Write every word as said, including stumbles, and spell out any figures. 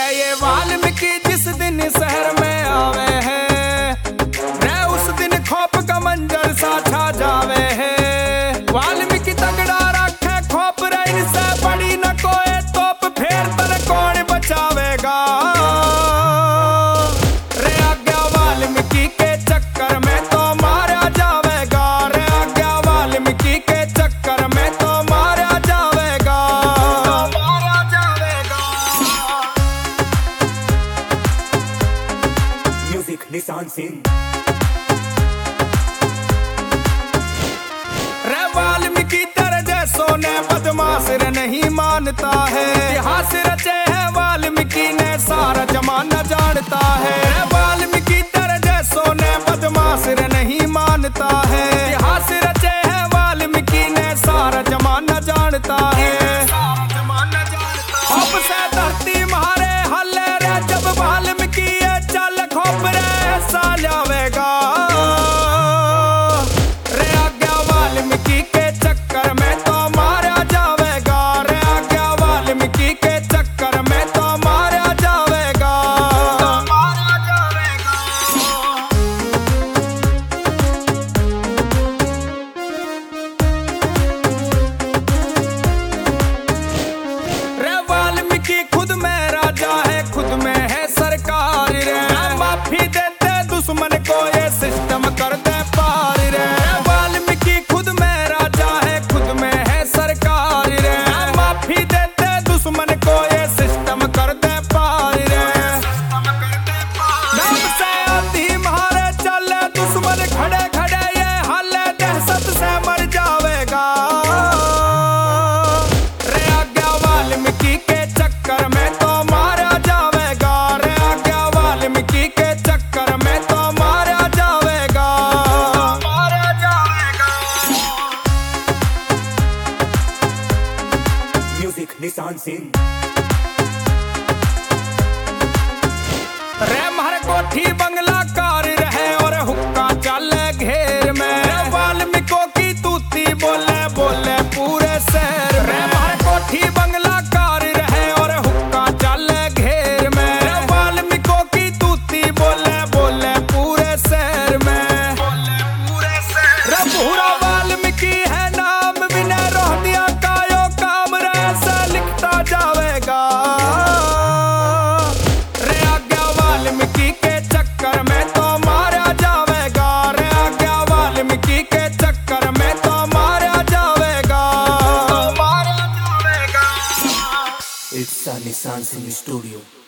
रे ये वाल्मीकि जिस दिन शहर में आवे है रे उस दिन खौफ का मंजर सा छा जावे है। वाल्मीकि तगड़ा रखे खौफ रे इनसे बड़ी न कोई तोप फेर तर कौन बचावेगा रे आज्ञा वाल्मीकि के चक्कर में तो मारा जावेगा रे आज्ञा वाल्मीकि के चक्कर में तो मारा जावेगा मारा जावेगा। म्यूजिक निशान सिंह। रे वाल्मीकि तेरे जैसों ने बदमाश रे नहीं मानता है। इतिहास रचे है वाल्मीकि ने सारा जमाना जानता है। रे वाल्मीकि तेरे जैसों ने बदमाश रे नहीं मानता है। इतिहास रचे है वाल्मीकि ने सारा जमाना जानता है। खौफ से धरती मारे हल्ले रे जब वाल्मीकि ये चल खौफ रे सा जावेगा रे आज्ञा वाल्मीकि के चक्कर में तो मारा जावेगा रे आज्ञा वाल्मीकि के चक्कर में तो मारा जावेगा मारा जावेगा। रे वाल्मीकि खुद में राजा है खुद में है सरकार रे माफी देते दुश्मन को ये सिस्टम कर दे पार रे। वाल्मीकि खुद में राजा है खुद में है सरकार रे माफी देते दुश्मन को ये सिस्टम कर दे पार रे। नाम से आती मारे चले दुश्मन खड़े खड़े ये हल्ले दहशत से मर जावेगा रे आज्ञा वाल्मीकि के चक्कर में तो मारा जावेगा रे आज्ञा वाल्मीकि के चक्कर में तो मारा जावेगा मारा जावेगा। म्यूजिक निशान सिंह। रे मारे कोठी बंगला कार रहे और हुक्का चले घेर में वाल्मीकि की तूती बोले बोले पूरे शहर में। मारे कोठी बंगला कार रहे और हुक्का चले घेर में वाल्मीकि की तूती बोले बोले पूरे शहर में रे पूरा वाल्मीकि है नाम बिना रोह दिया कायो काम रे से लिखता जावेगा रे आज्ञा वाल्मीकि के चक्कर में तो मारा जावेगा रे आज्ञा वाल्मीकि के चक्कर में तो मारा जावेगा मारा जावेगा। इट्स निशान सिंह स्टूडियो।